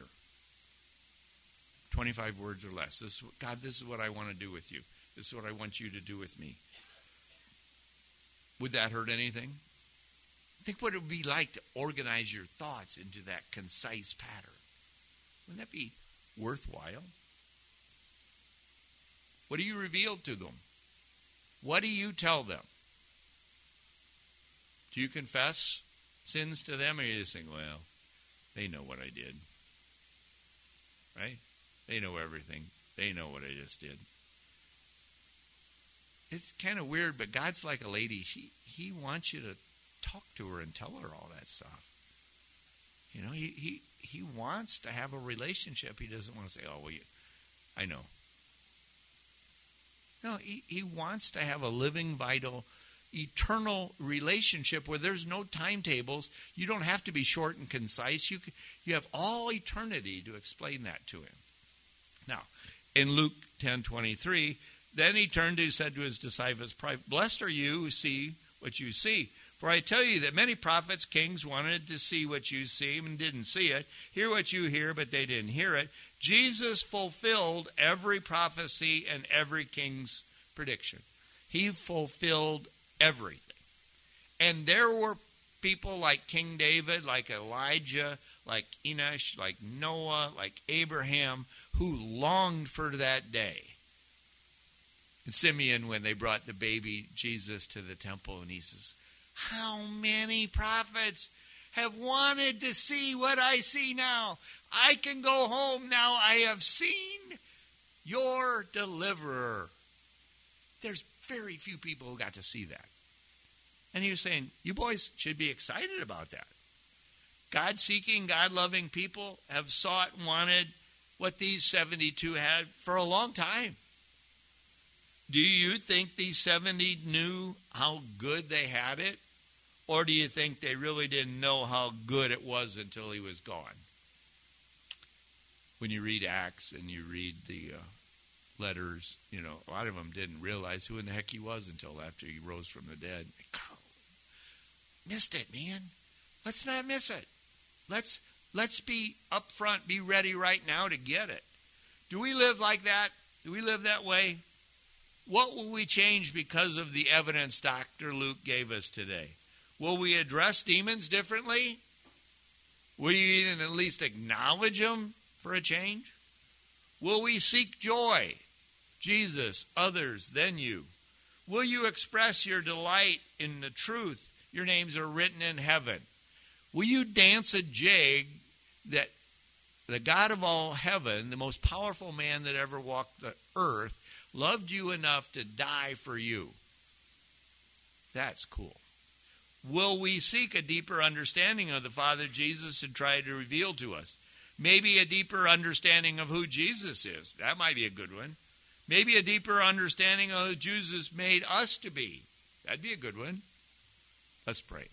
25 words or less. God, this is what I want to do with you. This is what I want you to do with me. Would that hurt anything? Think what it would be like to organize your thoughts into that concise pattern. Wouldn't that be worthwhile? What do you reveal to them? What do you tell them? Do you confess sins to them, or you just think, well, they know what I did? Right? They know everything. They know what I just did. It's kind of weird, but God's like a lady. He wants you to talk to her and tell her all that stuff. He wants to have a relationship. He doesn't want to say, oh, well, I know. No, he wants to have a living, vital, eternal relationship where there's no timetables. You don't have to be short and concise. You have all eternity to explain that to him. Now, in Luke 10:23, then he turned and said to his disciples, blessed are you who see what you see. For I tell you that many prophets, kings wanted to see what you see and didn't see it, hear what you hear, but they didn't hear it. Jesus fulfilled every prophecy and every king's prediction. He fulfilled everything. And there were people like King David, like Elijah, like Enosh, like Noah, like Abraham, who longed for that day. And Simeon, when they brought the baby Jesus to the temple, and he says, how many prophets have wanted to see what I see now? I can go home now. I have seen your deliverer. There's very few people who got to see that. And he was saying, you boys should be excited about that. God-seeking, God-loving people have sought and wanted what these 72 had for a long time. Do you think these 70 knew how good they had it? Or do you think they really didn't know how good it was until he was gone? When you read Acts and you read the letters, a lot of them didn't realize who in the heck he was until after he rose from the dead. Missed it, man. Let's not miss it. Let's be up front, be ready right now to get it. Do we live like that? Do we live that way? What will we change because of the evidence Dr. Luke gave us today? Will we address demons differently? Will you even at least acknowledge them for a change? Will we seek joy, Jesus, others, then you? Will you express your delight in the truth? Your names are written in heaven. Will you dance a jig that the God of all heaven, the most powerful man that ever walked the earth, loved you enough to die for you? That's cool. Will we seek a deeper understanding of the Father Jesus and try to reveal to us? Maybe a deeper understanding of who Jesus is. That might be a good one. Maybe a deeper understanding of who Jesus made us to be. That'd be a good one. Let's pray.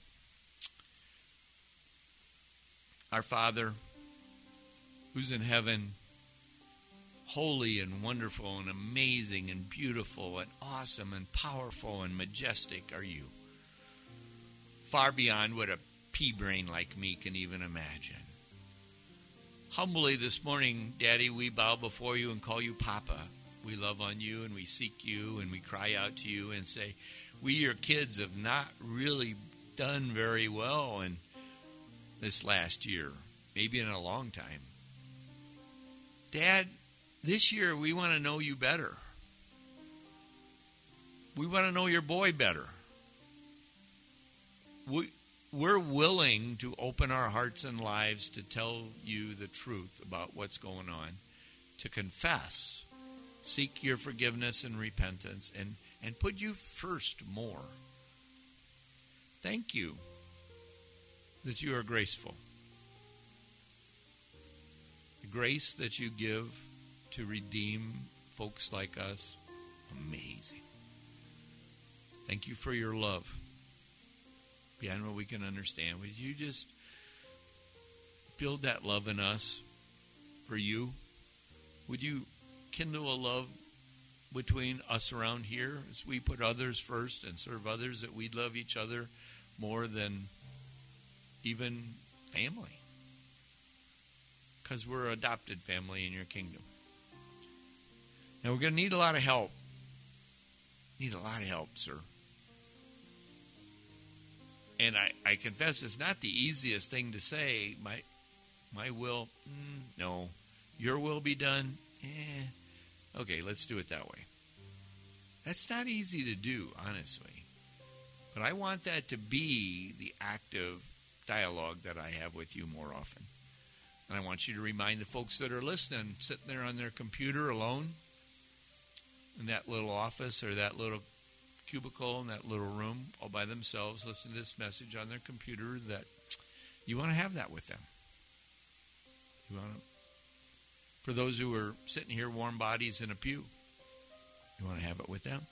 Our Father, who's in heaven, holy and wonderful and amazing and beautiful and awesome and powerful and majestic are you. Far beyond what a pea brain like me can even imagine. Humbly this morning, Daddy, we bow before you and call you Papa. We love on you and we seek you and we cry out to you and say, we, your kids, have not really done very well in this last year, maybe in a long time. Dad, this year we want to know you better. We want to know your boy better. We're willing to open our hearts and lives to tell you the truth about what's going on, to confess, seek your forgiveness and repentance, and put you first more. Thank you that you are graceful. The grace that you give to redeem folks like us, amazing. Thank you for your love. Beyond what we can understand. Would you just build that love in us for you? Would you kindle a love between us around here as we put others first and serve others, that we'd love each other more than even family? Because we're adopted family in your kingdom. Now we're going to need a lot of help. Need a lot of help, sir. And I confess it's not the easiest thing to say. My will, no. Your will be done, okay, let's do it that way. That's not easy to do, honestly. But I want that to be the active dialogue that I have with you more often. And I want you to remind the folks that are listening, sitting there on their computer alone, in that little office or that little cubicle in that little room all by themselves, listen to this message on their computer, that you want to have that with them. You want to, for those who are sitting here, warm bodies in a pew, you want to have it with them.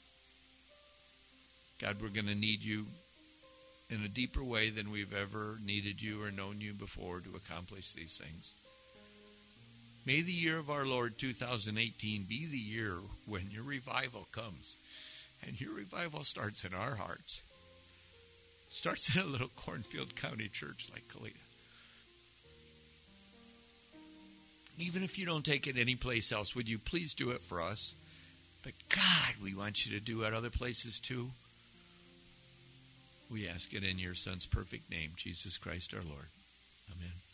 God, we're going to need you in a deeper way than we've ever needed you or known you before to accomplish these things. May the year of our Lord 2018 be the year when your revival comes. And your revival starts in our hearts. It starts in a little Cornfield County church like Kalita. Even if you don't take it anyplace else, would you please do it for us? But God, we want you to do it other places too. We ask it in your Son's perfect name, Jesus Christ our Lord. Amen.